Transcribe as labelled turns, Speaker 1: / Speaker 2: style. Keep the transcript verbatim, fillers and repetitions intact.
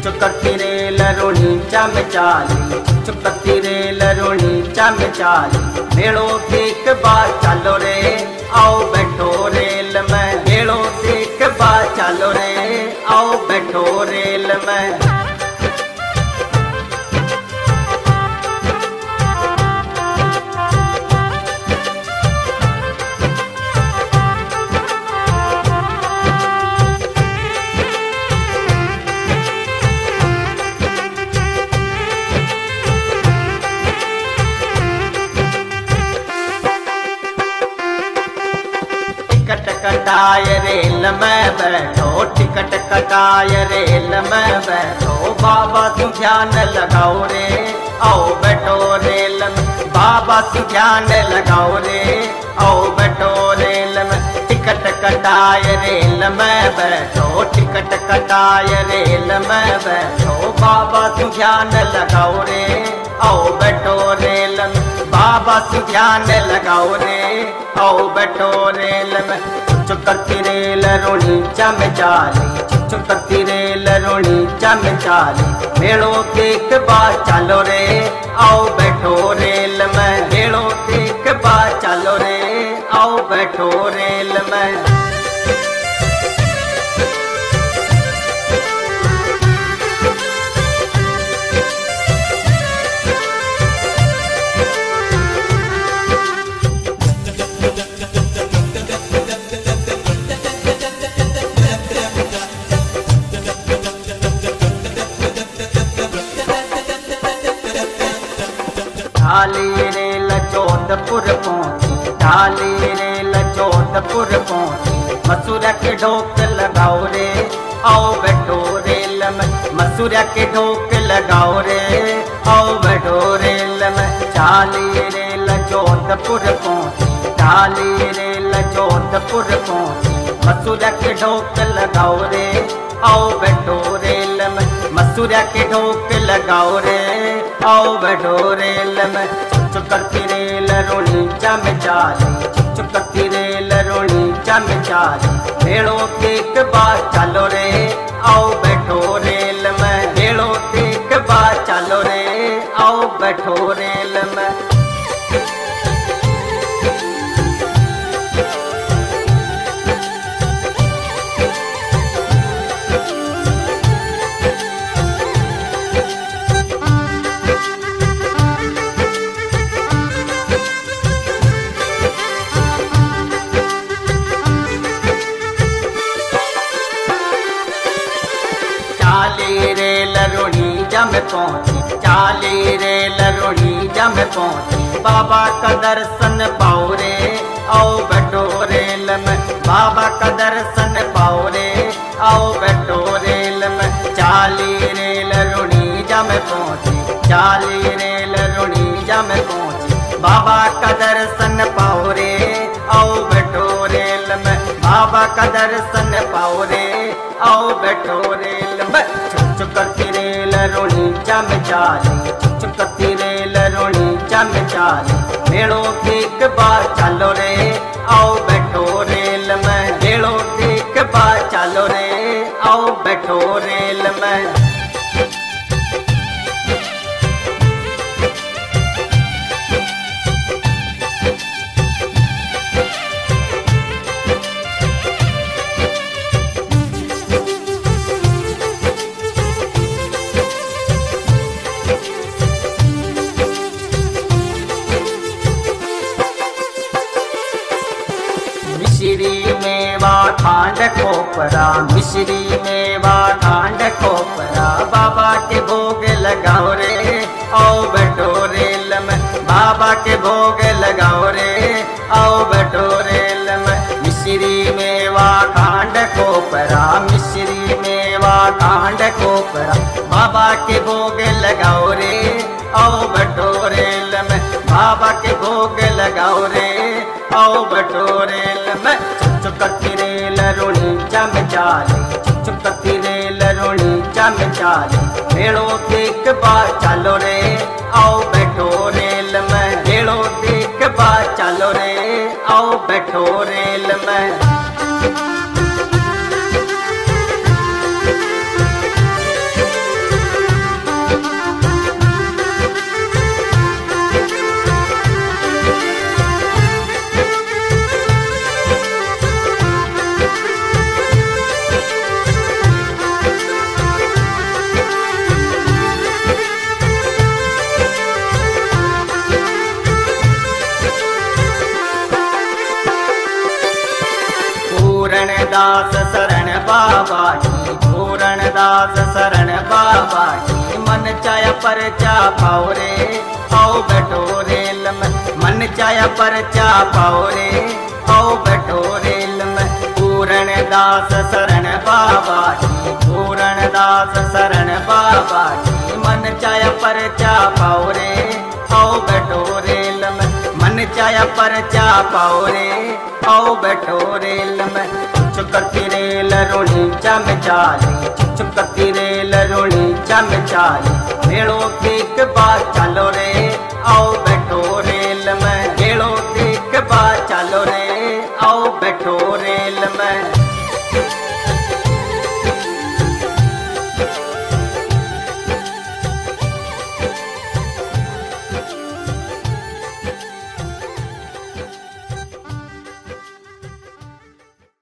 Speaker 1: चुकती rail रोणी चम चाली, चुकती rail रोणी चम चाली। मेड़ो देख बा चलो रे, आओ बैठो रेल में। मेड़ो देख बा चलो रे, आओ बैठो रेल में। टिकट कटाए रेल में बैठो, टिकट कटाए रेल में बैठो। बाबा तू ध्यान लगाओ रे, आओ बैठो रेल में। बाबा तू ध्यान लगाओ रे, आओ बैठो रेल में। टिकट कटाए रेल में बैठो, टिकट कटाए रेल में बैठो। बाबा तू ध्यान लगाओ रे, आओ बैठो रेल में। बाबा तू ध्यान लगाओ रे, आओ बैठो रेल में। चुकती रेल रोणी चम चाली, चुकती रेल रोणी चम चाली। मेड़ो देख बा चलो रे, आओ बैठो रेल में। मेड़ो देख बा चलो रे, आओ बैठो रेल में। ढाली रेल जोधपुर पहुंची, ढाली रेल जोधपुर पहुंची। मसूरा के ढोक लगाओ रे, आओ बैठो रेल में। मसूरा के ढोक लगाओ रे, आओ बैठो रेल में। ढाली रेल जोधपुर पहुंची, ढाली रेल जोधपुर पहुंची। मसूरा के ढोक लगाओ रे, आओ बैठो रेल में। मसूरा के ढोक लगाओ रे, आओ बैठो रेल में। चुकती रेल रोणी चम चाली, चुकती रेल रोणी चम चाली। मेड़ो देख बा चलो रे, आओ बैठो रेल में। मेड़ो देख बा चलो रे, आओ बैठो रेल में। चाली रेल रोणी जम पहुंची, चाली रेल रोणी जम पहुंची। बाबा का दर्शन पाओ रे, आओ बैठो रेल में। बाबा का दर्शन पाओ रे, आओ बैठो रेल में। चाली रेल रोणी जम पहुंची, चाली रेल रोणी जम पहुंची। बाबा का दर्शन पाओ रे, आओ बैठो रेल में। बाबा का दर्शन पाओ रे, आओ बैठो रेल में। चुकती रेल रोणी चम चाली, चुकती रेल रोणी चम चाली। मेड़ो देख बा चलो रे, आओ बैठो रेल में। मेड़ो देख बा चलो रे, आओ बैठो रेल में। मिश्री मेवा खांड खोपरा, मिश्री मेवा खांड खोपरा। बाबा के भोग लगाओ रे, आओ बैठो रेल में। बाबा के भोग लगाओ रे, आओ बैठो रेल में। मिश्री मेवा खांड खोपरा, मिश्री मेवा खांड खोपरा। बाबा के भोग लगाओ रे, आओ बैठो रेल में। बाबा के भोग लगाओ रे, आओ बैठो रेल में। चुकती रेल रोणी चम चाली, चुकती रेल रोणी चम चाली। मेड़ो देख बा चलो रे, आओ बैठो रेल में। मेड़ो देख बा चलो रे, आओ बैठो रेल में। दास शरण बाबा की मन चाया परचा पाओ रे आओ बैठो रेल में मन चाया परचा पाओ रे आओ बैठो रेल में पूरण दास शरण बाबा की पूरण दास शरण बाबा की मन चाया परचा पाओ रे आओ बैठो रेल में मन चाया परचा पाओ रे आओ बैठो रेल में चुकती रेल रोणी चम चाली चुकती रेल रोणी चम चाली मेड़ो केक बात चलो रे